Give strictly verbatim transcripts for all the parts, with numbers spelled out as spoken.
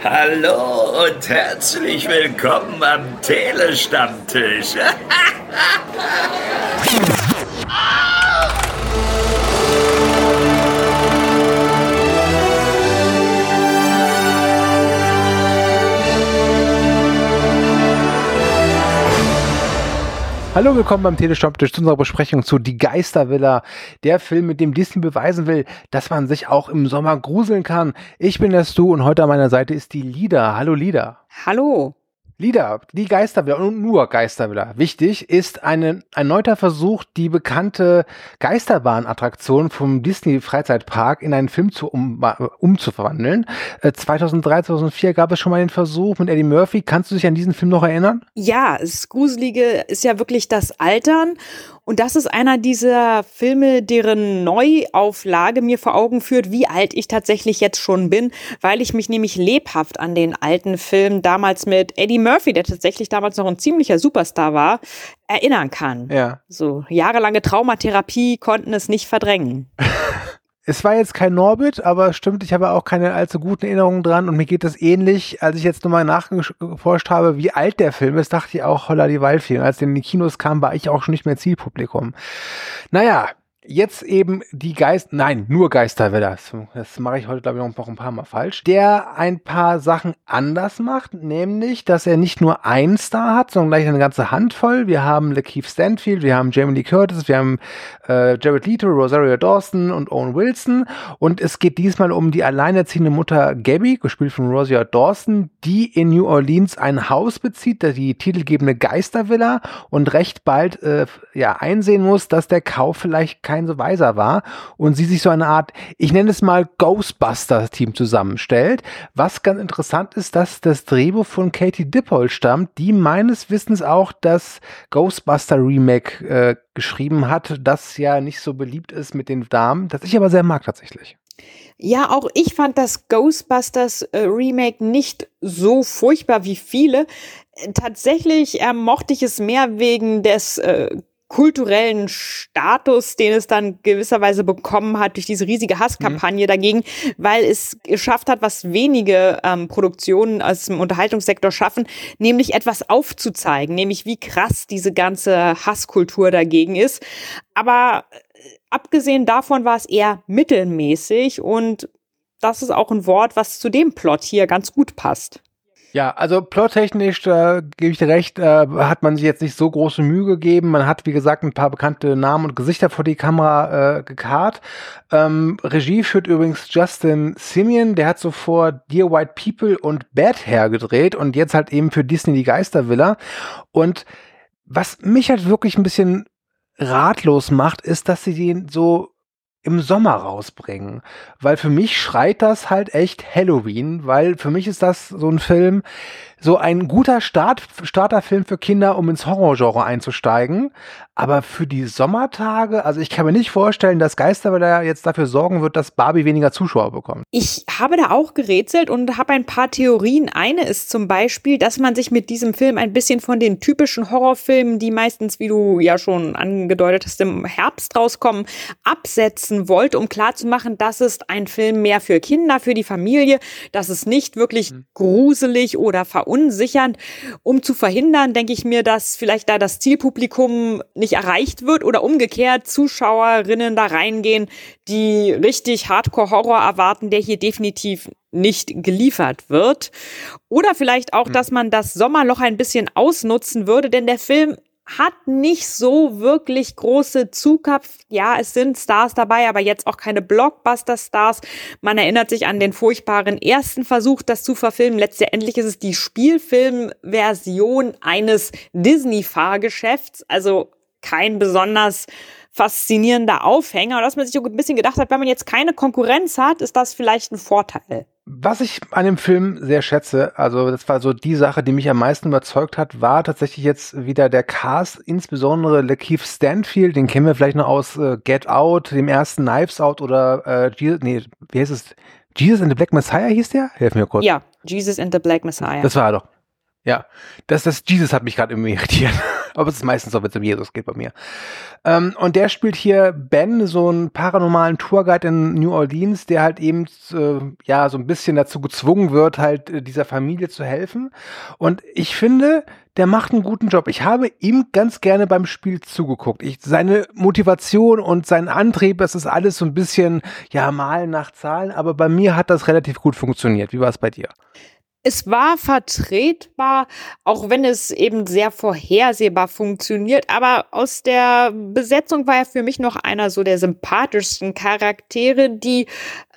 Hallo und herzlich willkommen am Telestammtisch. Hallo, willkommen beim Telestammtisch zu unserer Besprechung zu Die Geistervilla, der Film, mit dem Disney beweisen will, dass man sich auch im Sommer gruseln kann. Ich bin der Stu und heute an meiner Seite ist die Lida. Hallo Lida. Hallo. Lida, die Geistervilla und nur Geistervilla. Wichtig ist ein erneuter Versuch, die bekannte Geisterbahn-Attraktion vom Disney-Freizeitpark in einen Film zu um, umzuverwandeln. Äh, zweitausenddrei, zweitausendvier gab es schon mal den Versuch mit Eddie Murphy. Kannst du dich an diesen Film noch erinnern? Ja, das Gruselige ist ja wirklich das Altern. Und das ist einer dieser Filme, deren Neuauflage mir vor Augen führt, wie alt ich tatsächlich jetzt schon bin, weil ich mich nämlich lebhaft an den alten Film damals mit Eddie Murphy, der tatsächlich damals noch ein ziemlicher Superstar war, erinnern kann. Ja. So jahrelange Traumatherapie konnten es nicht verdrängen. Es war jetzt kein Norbit, aber stimmt, ich habe auch keine allzu guten Erinnerungen dran und mir geht das ähnlich. Als ich jetzt nochmal nachgeforscht habe, wie alt der Film ist, dachte ich auch, holla die Waldfee. Und als der in die Kinos kam, war ich auch schon nicht mehr Zielpublikum. Naja, jetzt eben die Geist, nein, nur Geistervilla. Das, das mache ich heute, glaube ich, noch ein paar Mal falsch. Der ein paar Sachen anders macht, nämlich, dass er nicht nur einen Star hat, sondern gleich eine ganze Handvoll. Wir haben Lakeith Stanfield, wir haben Jamie Lee Curtis, wir haben äh, Jared Leto, Rosario Dawson und Owen Wilson. Und es geht diesmal um die alleinerziehende Mutter Gabby, gespielt von Rosario Dawson, die in New Orleans ein Haus bezieht, die titelgebende Geistervilla und recht bald äh, ja einsehen muss, dass der Kauf vielleicht kein kein so weiser war und sie sich so eine Art, ich nenne es mal Ghostbusters-Team zusammenstellt. Was ganz interessant ist, dass das Drehbuch von Katie Dippold stammt, die meines Wissens auch das Ghostbuster-Remake äh, geschrieben hat, das ja nicht so beliebt ist mit den Damen, das ich aber sehr mag tatsächlich. Ja, auch ich fand das Ghostbusters äh, Remake nicht so furchtbar wie viele. Tatsächlich äh, mochte ich es mehr wegen des äh, kulturellen Status, den es dann gewisserweise bekommen hat durch diese riesige Hasskampagne mhm. dagegen, weil es geschafft hat, was wenige ähm, Produktionen aus dem Unterhaltungssektor schaffen, nämlich etwas aufzuzeigen, nämlich wie krass diese ganze Hasskultur dagegen ist. Aber abgesehen davon war es eher mittelmäßig und das ist auch ein Wort, was zu dem Plot hier ganz gut passt. Ja, also plottechnisch, da gebe ich dir recht, äh, hat man sich jetzt nicht so große Mühe gegeben. Man hat, wie gesagt, ein paar bekannte Namen und Gesichter vor die Kamera äh, gekarrt. Ähm, Regie führt übrigens Justin Simien, der hat zuvor Dear White People und Bad Hair gedreht und jetzt halt eben für Disney die Geistervilla. Und was mich halt wirklich ein bisschen ratlos macht, ist, dass sie den so im Sommer rausbringen, weil für mich schreit das halt echt Halloween, weil für mich ist das so ein Film, so ein guter Start, Starterfilm für Kinder, um ins Horrorgenre einzusteigen, aber für die Sommertage, also ich kann mir nicht vorstellen, dass Geistervilla jetzt dafür sorgen wird, dass Barbie weniger Zuschauer bekommt. Ich habe da auch gerätselt und habe ein paar Theorien. Eine ist zum Beispiel, dass man sich mit diesem Film ein bisschen von den typischen Horrorfilmen, die meistens, wie du ja schon angedeutet hast, im Herbst rauskommen, absetzen wollte, um klarzumachen, das ist ein Film mehr für Kinder, für die Familie, das ist nicht wirklich mhm. gruselig oder verunsichernd. Um zu verhindern, denke ich mir, dass vielleicht da das Zielpublikum nicht erreicht wird oder umgekehrt Zuschauerinnen da reingehen, die richtig Hardcore-Horror erwarten, der hier definitiv nicht geliefert wird. Oder vielleicht auch, dass man das Sommerloch ein bisschen ausnutzen würde, denn der Film hat nicht so wirklich große Zugkraft. Ja, es sind Stars dabei, aber jetzt auch keine Blockbuster-Stars. Man erinnert sich an den furchtbaren ersten Versuch, das zu verfilmen. Letztendlich ist es die Spielfilmversion eines Disney-Fahrgeschäfts, also kein besonders faszinierender Aufhänger. Und dass man sich so ein bisschen gedacht hat, wenn man jetzt keine Konkurrenz hat, ist das vielleicht ein Vorteil. Was ich an dem Film sehr schätze, also das war so die Sache, die mich am meisten überzeugt hat, war tatsächlich jetzt wieder der Cast, insbesondere Lakeith Stanfield, den kennen wir vielleicht noch aus äh, Get Out, dem ersten Knives Out oder äh, Jesus, nee, wie heißt es? Jesus and the Black Messiah hieß der? Helf mir kurz. Ja, Jesus and the Black Messiah. Das war er doch. Ja, das, das Jesus hat mich gerade irgendwie irritiert. Aber es ist meistens so, wenn es um Jesus geht bei mir. Ähm, und der spielt hier Ben, so einen paranormalen Tourguide in New Orleans, der halt eben äh, ja so ein bisschen dazu gezwungen wird, halt äh, dieser Familie zu helfen. Und ich finde, der macht einen guten Job. Ich habe ihm ganz gerne beim Spiel zugeguckt. Ich, seine Motivation und sein Antrieb, das ist alles so ein bisschen, ja, Malen nach Zahlen. Aber bei mir hat das relativ gut funktioniert. Wie war es bei dir? Es war vertretbar, auch wenn es eben sehr vorhersehbar funktioniert, aber aus der Besetzung war er für mich noch einer so der sympathischsten Charaktere, die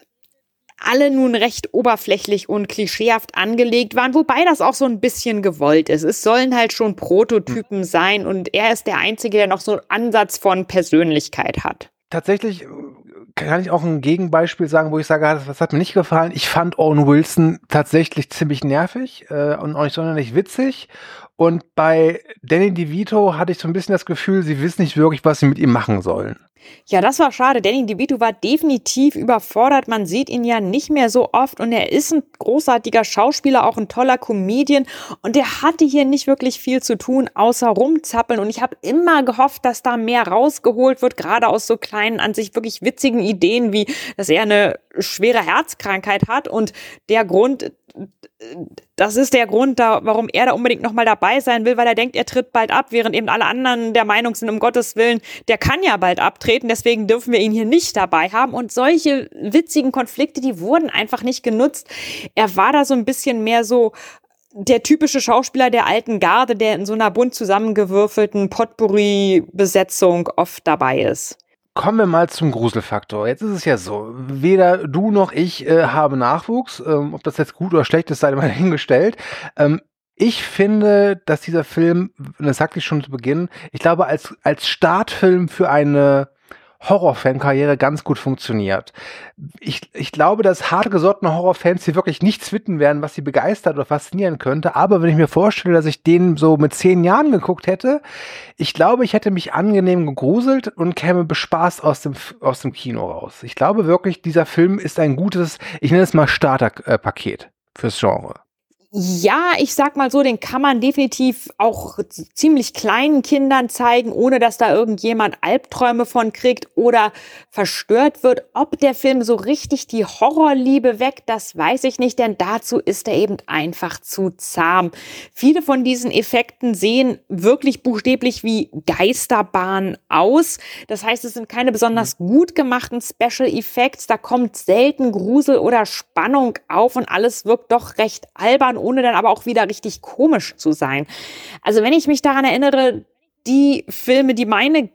alle nun recht oberflächlich und klischeehaft angelegt waren, wobei das auch so ein bisschen gewollt ist. Es sollen halt schon Prototypen sein und er ist der Einzige, der noch so einen Ansatz von Persönlichkeit hat. Tatsächlich kann ich auch ein Gegenbeispiel sagen, wo ich sage, das, das hat mir nicht gefallen. Ich fand Owen Wilson tatsächlich ziemlich nervig äh, und auch nicht sonderlich witzig. Und bei Danny DeVito hatte ich so ein bisschen das Gefühl, sie wissen nicht wirklich, was sie mit ihm machen sollen. Ja, das war schade. Danny DeVito war definitiv überfordert. Man sieht ihn ja nicht mehr so oft und er ist ein großartiger Schauspieler, auch ein toller Comedian und der hatte hier nicht wirklich viel zu tun, außer rumzappeln und ich habe immer gehofft, dass da mehr rausgeholt wird, gerade aus so kleinen, an sich wirklich witzigen Ideen, wie dass er eine schwere Herzkrankheit hat und der Grund, das ist der Grund, da, warum er da unbedingt nochmal dabei sein will, weil er denkt, er tritt bald ab, während eben alle anderen der Meinung sind, um Gottes Willen, der kann ja bald abtreten, deswegen dürfen wir ihn hier nicht dabei haben. Und solche witzigen Konflikte, die wurden einfach nicht genutzt. Er war da so ein bisschen mehr so der typische Schauspieler der alten Garde, der in so einer bunt zusammengewürfelten Potpourri-Besetzung oft dabei ist. Kommen wir mal zum Gruselfaktor. Jetzt ist es ja so, weder du noch ich äh, haben Nachwuchs. Ähm, ob das jetzt gut oder schlecht ist, sei mal dahingestellt. Ähm, ich finde, dass dieser Film, das sagte ich schon zu Beginn, ich glaube, als, als Startfilm für eine Horrorfan-Karriere ganz gut funktioniert. Ich, ich glaube, dass hartgesottene Horrorfans hier wirklich nichts finden werden, was sie begeistert oder faszinieren könnte. Aber wenn ich mir vorstelle, dass ich den so mit zehn Jahren geguckt hätte, ich glaube, ich hätte mich angenehm gegruselt und käme bespaßt aus dem, aus dem Kino raus. Ich glaube wirklich, dieser Film ist ein gutes, ich nenne es mal Starterpaket fürs Genre. Ja, ich sag mal so, den kann man definitiv auch ziemlich kleinen Kindern zeigen, ohne dass da irgendjemand Albträume von kriegt oder verstört wird. Ob der Film so richtig die Horrorliebe weckt, das weiß ich nicht, denn dazu ist er eben einfach zu zahm. Viele von diesen Effekten sehen wirklich buchstäblich wie Geisterbahn aus. Das heißt, es sind keine besonders gut gemachten Special Effects. Da kommt selten Grusel oder Spannung auf und alles wirkt doch recht albern, ohne dann aber auch wieder richtig komisch zu sein. Also wenn ich mich daran erinnere, die Filme, die meine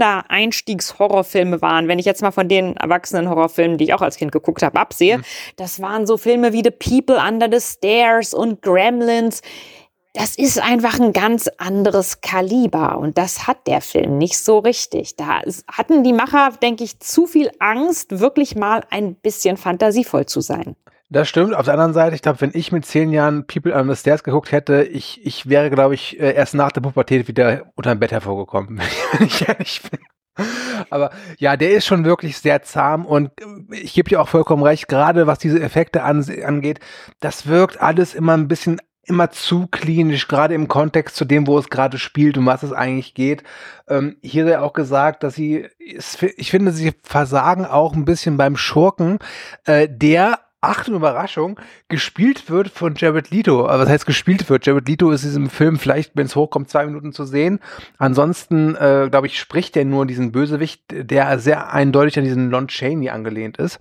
Kinder-Einstiegs-Horrorfilme waren, wenn ich jetzt mal von den erwachsenen Horrorfilmen, die ich auch als Kind geguckt habe, absehe, mhm. das waren so Filme wie The People Under the Stairs und Gremlins. Das ist einfach ein ganz anderes Kaliber und das hat der Film nicht so richtig. Da hatten die Macher, denke ich, zu viel Angst, wirklich mal ein bisschen fantasievoll zu sein. Das stimmt. Auf der anderen Seite, ich glaube, wenn ich mit zehn Jahren People Under the Stairs geguckt hätte, ich, ich wäre, glaube ich, erst nach der Pubertät wieder unter dem Bett hervorgekommen, wenn ich ehrlich bin. Aber ja, der ist schon wirklich sehr zahm und ich gebe dir auch vollkommen recht, gerade was diese Effekte an, angeht, das wirkt alles immer ein bisschen immer zu klinisch, gerade im Kontext zu dem, wo es gerade spielt und was es eigentlich geht. Ähm, hier sei auch gesagt, dass sie, ich finde, sie versagen auch ein bisschen beim Schurken, äh, der Achtung, Überraschung, gespielt wird von Jared Leto. Was heißt gespielt wird? Jared Leto ist in diesem Film vielleicht, wenn es hochkommt, zwei Minuten zu sehen. Ansonsten, äh, glaube ich, spricht er nur diesen Bösewicht, der sehr eindeutig an diesen Lon Chaney angelehnt ist.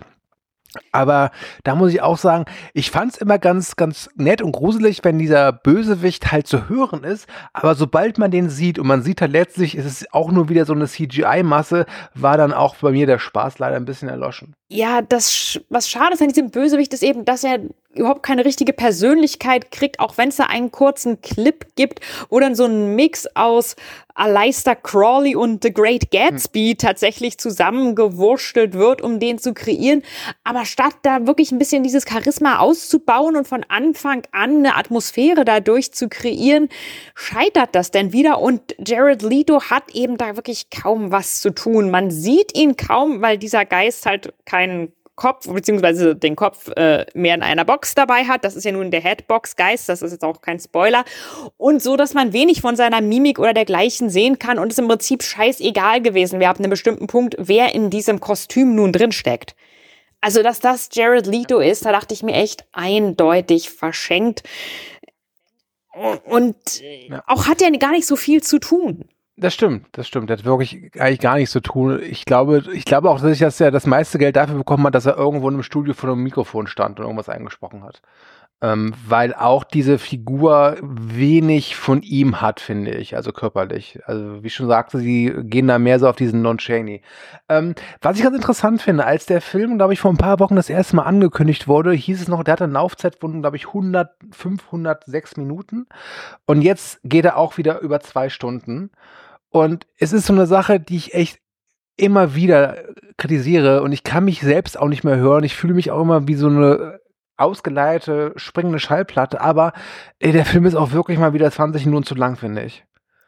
Aber da muss ich auch sagen, ich fand's immer ganz, ganz nett und gruselig, wenn dieser Bösewicht halt zu hören ist. Aber sobald man den sieht und man sieht halt letztlich, ist es auch nur wieder so eine C G I-Masse, war dann auch bei mir der Spaß leider ein bisschen erloschen. Ja, das, was schade ist an diesem Bösewicht ist eben, dass er überhaupt keine richtige Persönlichkeit kriegt, auch wenn es da einen kurzen Clip gibt, wo dann so ein Mix aus Aleister Crowley und The Great Gatsby hm. tatsächlich zusammengewurstelt wird, um den zu kreieren. Aber statt da wirklich ein bisschen dieses Charisma auszubauen und von Anfang an eine Atmosphäre dadurch zu kreieren, scheitert das denn wieder. Und Jared Leto hat eben da wirklich kaum was zu tun. Man sieht ihn kaum, weil dieser Geist halt keinen Kopf, beziehungsweise den Kopf äh, mehr in einer Box dabei hat. Das ist ja nun der Headbox-Geist, das ist jetzt auch kein Spoiler. Und so, dass man wenig von seiner Mimik oder dergleichen sehen kann und es im Prinzip scheißegal gewesen wäre ab einem bestimmten Punkt, wer in diesem Kostüm nun drin steckt. Also, dass das Jared Leto ist, da dachte ich mir echt eindeutig verschenkt. Und ja. auch hat er gar nicht so viel zu tun. Das stimmt, das stimmt. Der hat wirklich eigentlich gar nichts zu tun. Ich glaube, ich glaube auch, dass er das meiste Geld dafür bekommen hat, dass er irgendwo in einem Studio vor einem Mikrofon stand und irgendwas eingesprochen hat. Ähm, weil auch diese Figur wenig von ihm hat, finde ich, also körperlich. Also wie ich schon sagte, sie gehen da mehr so auf diesen Lon Chaney. Ähm, was ich ganz interessant finde, als der Film, glaube ich, vor ein paar Wochen das erste Mal angekündigt wurde, hieß es noch, der hatte eine Laufzeit von, glaube ich, hundert, fünfhundertsechs Minuten. Und jetzt geht er auch wieder über zwei Stunden. Und es ist so eine Sache, die ich echt immer wieder kritisiere und ich kann mich selbst auch nicht mehr hören. Ich fühle mich auch immer wie so eine ausgeleierte, springende Schallplatte, aber ey, der Film ist auch wirklich mal wieder zwanzig Minuten zu lang, finde ich.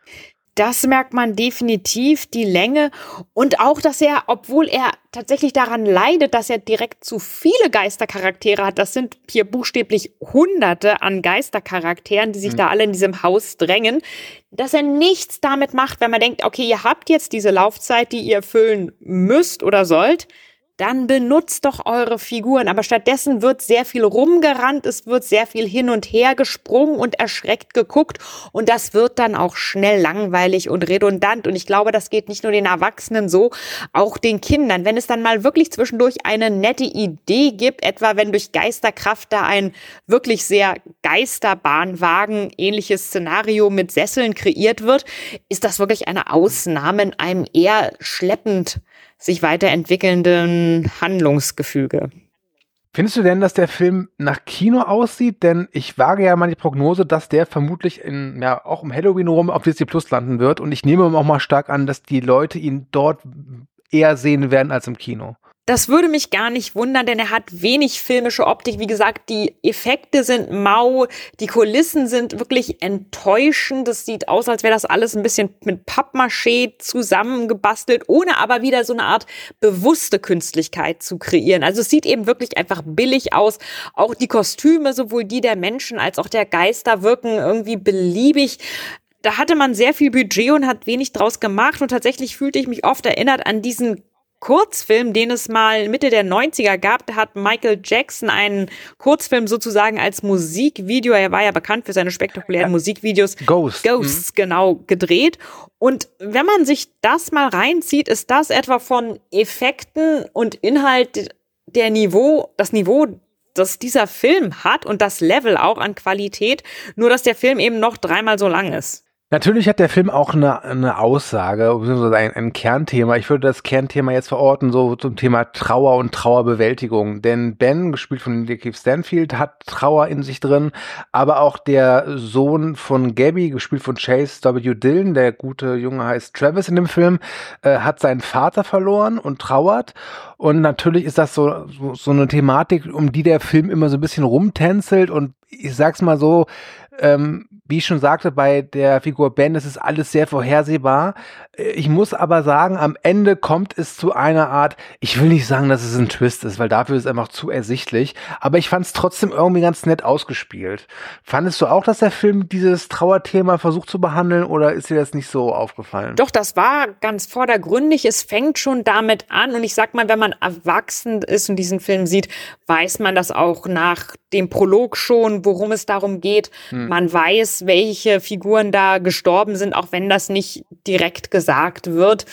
Das merkt man definitiv, die Länge und auch, dass er, obwohl er tatsächlich daran leidet, dass er direkt zu viele Geistercharaktere hat, das sind hier buchstäblich Hunderte an Geistercharakteren, die sich mhm. da alle in diesem Haus drängen, dass er nichts damit macht, wenn man denkt, okay, ihr habt jetzt diese Laufzeit, die ihr füllen müsst oder sollt, dann benutzt doch eure Figuren. Aber stattdessen wird sehr viel rumgerannt, es wird sehr viel hin und her gesprungen und erschreckt geguckt. Und das wird dann auch schnell langweilig und redundant. Und ich glaube, das geht nicht nur den Erwachsenen so, auch den Kindern. Wenn es dann mal wirklich zwischendurch eine nette Idee gibt, etwa wenn durch Geisterkraft da ein wirklich sehr Geisterbahnwagen ähnliches Szenario mit Sesseln kreiert wird, ist das wirklich eine Ausnahme in einem eher schleppend sich weiterentwickelnden Handlungsgefüge. Findest du denn, dass der Film nach Kino aussieht? Denn ich wage ja mal die Prognose, dass der vermutlich in, ja, auch um Halloween rum auf Disney Plus landen wird. Und ich nehme auch mal stark an, dass die Leute ihn dort eher sehen werden als im Kino. Das würde mich gar nicht wundern, denn er hat wenig filmische Optik. Wie gesagt, die Effekte sind mau, die Kulissen sind wirklich enttäuschend. Das sieht aus, als wäre das alles ein bisschen mit Pappmaché zusammengebastelt, ohne aber wieder so eine Art bewusste Künstlichkeit zu kreieren. Also es sieht eben wirklich einfach billig aus. Auch die Kostüme, sowohl die der Menschen als auch der Geister, wirken irgendwie beliebig. Da hatte man sehr viel Budget und hat wenig draus gemacht. Und tatsächlich fühlte ich mich oft erinnert an diesen Kurzfilm, den es mal Mitte der neunziger gab. Da hat Michael Jackson einen Kurzfilm sozusagen als Musikvideo, er war ja bekannt für seine spektakulären ja. Musikvideos, Ghost. Ghosts, mhm. genau, gedreht. Und wenn man sich das mal reinzieht, ist das etwa von Effekten und Inhalt der Niveau, das Niveau, das dieser Film hat und das Level auch an Qualität, nur dass der Film eben noch dreimal so lang ist. Natürlich hat der Film auch eine, eine Aussage, beziehungsweise ein, ein Kernthema. Ich würde das Kernthema jetzt verorten, so zum Thema Trauer und Trauerbewältigung. Denn Ben, gespielt von Lakeith Stanfield, hat Trauer in sich drin, aber auch der Sohn von Gabby, gespielt von Chase W. Dillon, der gute Junge heißt Travis in dem Film, äh, hat seinen Vater verloren und trauert. Und natürlich ist das so, so, so eine Thematik, um die der Film immer so ein bisschen rumtänzelt. Und ich sag's mal so, ähm, wie ich schon sagte, bei der Figur Ben, es ist alles sehr vorhersehbar. Ich muss aber sagen, am Ende kommt es zu einer Art, ich will nicht sagen, dass es ein Twist ist, weil dafür ist es einfach zu ersichtlich, aber ich fand es trotzdem irgendwie ganz nett ausgespielt. Fandest du auch, dass der Film dieses Trauerthema versucht zu behandeln oder ist dir das nicht so aufgefallen? Doch, das war ganz vordergründig. Es fängt schon damit an und ich sag mal, wenn man erwachsen ist und diesen Film sieht, weiß man das auch nach dem Prolog schon, worum es darum geht. Hm. Man weiß, welche Figuren da gestorben sind, auch wenn das nicht direkt gesagt wird.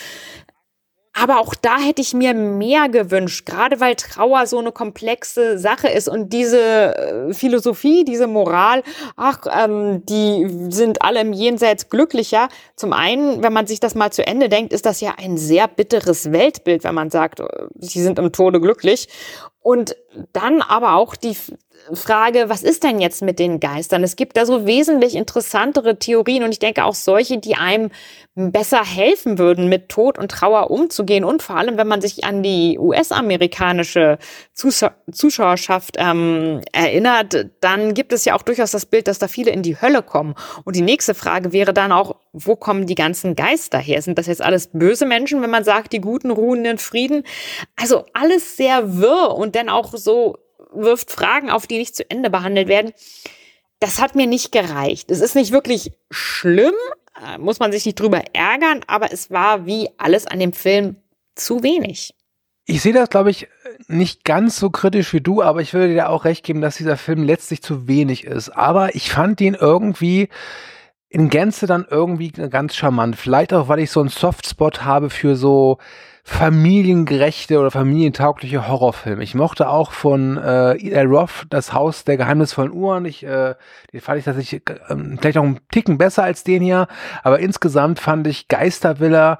Aber auch da hätte ich mir mehr gewünscht, gerade weil Trauer so eine komplexe Sache ist und diese äh, Philosophie, diese Moral, ach, ähm, die sind alle im Jenseits glücklicher. Zum einen, wenn man sich das mal zu Ende denkt, ist das ja ein sehr bitteres Weltbild, wenn man sagt, sie sind im Tode glücklich. Und dann aber auch die Frage, was ist denn jetzt mit den Geistern? Es gibt da so wesentlich interessantere Theorien und ich denke auch solche, die einem besser helfen würden, mit Tod und Trauer umzugehen. Und vor allem, wenn man sich an die U S-amerikanische Zuschau- Zuschauerschaft ähm, erinnert, dann gibt es ja auch durchaus das Bild, dass da viele in die Hölle kommen. Und die nächste Frage wäre dann auch, wo kommen die ganzen Geister her? Sind das jetzt alles böse Menschen, wenn man sagt, die Guten ruhen in Frieden? Also alles sehr wirr und dann auch so wirft Fragen auf, die nicht zu Ende behandelt werden. Das hat mir nicht gereicht. Es ist nicht wirklich schlimm, muss man sich nicht drüber ärgern, aber es war wie alles an dem Film zu wenig. Ich sehe das, glaube ich, nicht ganz so kritisch wie du, aber ich würde dir auch recht geben, dass dieser Film letztlich zu wenig ist. Aber ich fand ihn irgendwie in Gänze dann irgendwie ganz charmant. Vielleicht auch, weil ich so einen Softspot habe für so familiengerechte oder familientaugliche Horrorfilme. Ich mochte auch von äh, Eli Roth das Haus der geheimnisvollen Uhren. Ich, äh, den fand ich tatsächlich äh, vielleicht noch einen Ticken besser als den hier, aber insgesamt fand ich Geistervilla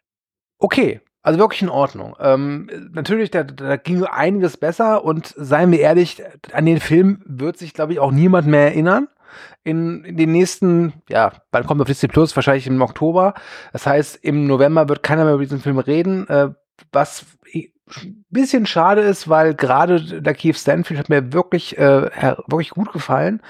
okay. Also wirklich in Ordnung. Ähm, natürlich, da, da ging einiges besser und seien wir ehrlich, an den Film wird sich, glaube ich, auch niemand mehr erinnern. In, in den nächsten, ja, wann kommt auf Disney Plus? Wahrscheinlich im Oktober. Das heißt, im November wird keiner mehr über diesen Film reden, äh, was ein bisschen schade ist, weil gerade der Keith Stanfield hat mir wirklich, äh, wirklich gut gefallen.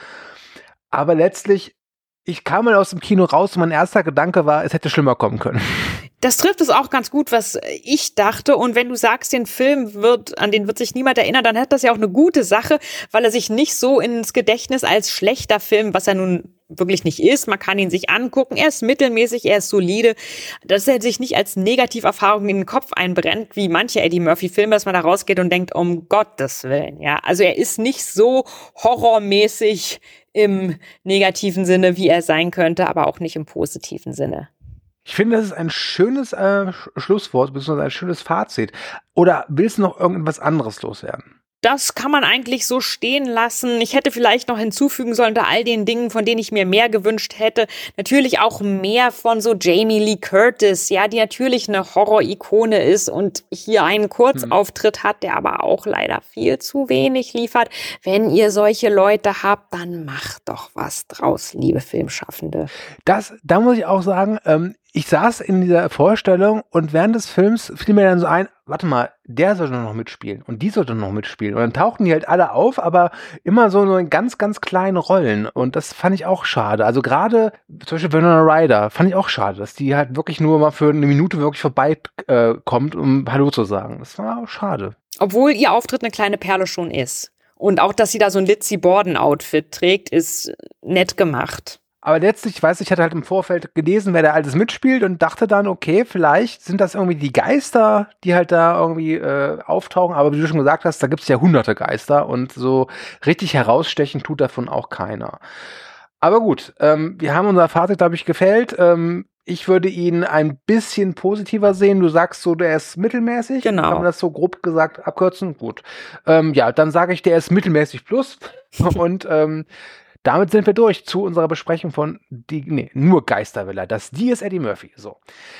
Aber letztlich, ich kam mal aus dem Kino raus und mein erster Gedanke war, es hätte schlimmer kommen können. Das trifft es auch ganz gut, was ich dachte. Und wenn du sagst, den Film wird, an den wird sich niemand erinnern, dann hat das ja auch eine gute Sache, weil er sich nicht so ins Gedächtnis als schlechter Film, was er nun wirklich nicht ist. Man kann ihn sich angucken. Er ist mittelmäßig, er ist solide. Dass er sich nicht als Negativerfahrung in den Kopf einbrennt, wie manche Eddie Murphy-Filme, dass man da rausgeht und denkt, um Gottes Willen. Ja, also er ist nicht so horrormäßig im negativen Sinne, wie er sein könnte, aber auch nicht im positiven Sinne. Ich finde, das ist ein schönes äh, Schlusswort, beziehungsweise ein schönes Fazit. Oder willst du noch irgendwas anderes loswerden? Das kann man eigentlich so stehen lassen. Ich hätte vielleicht noch hinzufügen sollen, unter all den Dingen, von denen ich mir mehr gewünscht hätte, natürlich auch mehr von so Jamie Lee Curtis, ja, die natürlich eine Horror-Ikone ist und hier einen Kurzauftritt hat, der aber auch leider viel zu wenig liefert. Wenn ihr solche Leute habt, dann macht doch was draus, liebe Filmschaffende. Das, da muss ich auch sagen, ähm, ich saß in dieser Vorstellung und während des Films fiel mir dann so ein, warte mal, der sollte noch mitspielen und die sollte noch mitspielen. Und dann tauchten die halt alle auf, aber immer so, so in ganz, ganz kleinen Rollen. Und das fand ich auch schade. Also gerade zum Beispiel Winona Ryder fand ich auch schade, dass die halt wirklich nur mal für eine Minute wirklich vorbeikommt, äh, kommt, um Hallo zu sagen. Das war auch schade. Obwohl ihr Auftritt eine kleine Perle schon ist. Und auch, dass sie da so ein Lizzie Borden-Outfit trägt, ist nett gemacht. Aber letztlich, ich weiß, ich hatte halt im Vorfeld gelesen, wer da alles mitspielt und dachte dann, okay, vielleicht sind das irgendwie die Geister, die halt da irgendwie äh, auftauchen. Aber wie du schon gesagt hast, da gibt es ja hunderte Geister und so richtig herausstechen tut davon auch keiner. Aber gut, ähm, wir haben unser Fazit, glaube ich, gefällt. Ähm, ich würde ihn ein bisschen positiver sehen. Du sagst so, der ist mittelmäßig. Genau. Kann man das so grob gesagt abkürzen? Gut. Ähm, ja, dann sage ich, der ist mittelmäßig plus. und ähm, damit sind wir durch zu unserer Besprechung von die, nee, nur Geistervilla. Das die ist Eddie Murphy. So.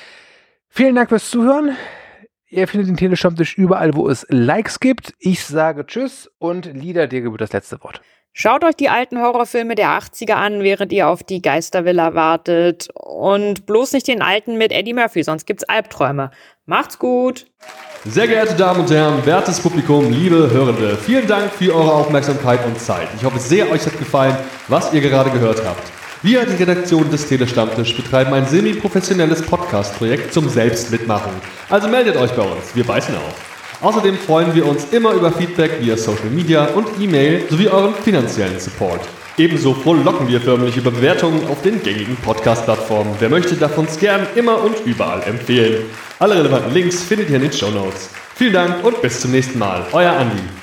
Vielen Dank fürs Zuhören. Ihr findet den Telestammtisch überall, wo es Likes gibt. Ich sage Tschüss und Lieder, dir gebührt das letzte Wort. Schaut euch die alten Horrorfilme der achtziger an, während ihr auf die Geistervilla wartet. Und bloß nicht den alten mit Eddie Murphy, sonst gibt's Albträume. Macht's gut! Sehr geehrte Damen und Herren, wertes Publikum, liebe Hörende, vielen Dank für eure Aufmerksamkeit und Zeit. Ich hoffe sehr, euch hat gefallen, was ihr gerade gehört habt. Wir, die Redaktion des Telestammtisch, betreiben ein semi-professionelles Podcast-Projekt zum Selbstmitmachen. Also meldet euch bei uns, wir beißen auf. Außerdem freuen wir uns immer über Feedback via Social Media und E-Mail sowie euren finanziellen Support. Ebenso frohlocken wir förmlich über Bewertungen auf den gängigen Podcast-Plattformen. Wer möchte, darf uns gern immer und überall empfehlen. Alle relevanten Links findet ihr in den Shownotes. Vielen Dank und bis zum nächsten Mal. Euer Andi.